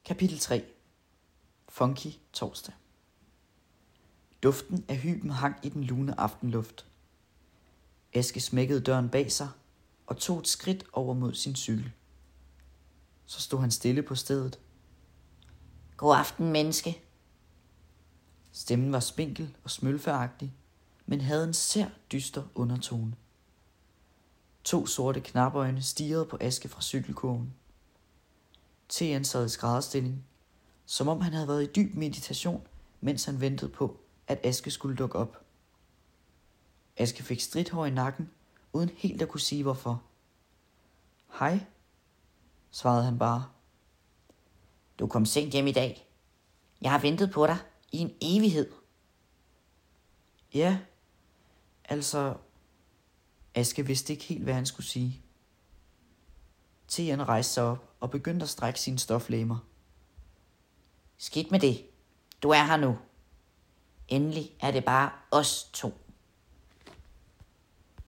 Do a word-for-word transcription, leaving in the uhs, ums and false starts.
Kapitel tre. Funky torsdag. Duften af hyben hang i den lune aftenluft. Aske smækkede døren bag sig og tog et skridt over mod sin cykel. Så stod han stille på stedet. God aften, menneske. Stemmen var spinkel og smølfeagtig, men havde en sær dyster undertone. To sorte knapøjne stirrede på Aske fra cykelkurven. T'en sad i skrædderstilling, som om han havde været i dyb meditation, mens han ventede på, at Aske skulle dukke op. Aske fik stridthår i nakken, uden helt at kunne sige hvorfor. Hej, svarede han bare. Du kom sent hjem i dag. Jeg har ventet på dig i en evighed. Ja, altså... Aske vidste ikke helt, hvad han skulle sige. T'en rejste sig op og begyndte at strække sine stoflegemer. Skidt med det. Du er her nu. Endelig er det bare os to.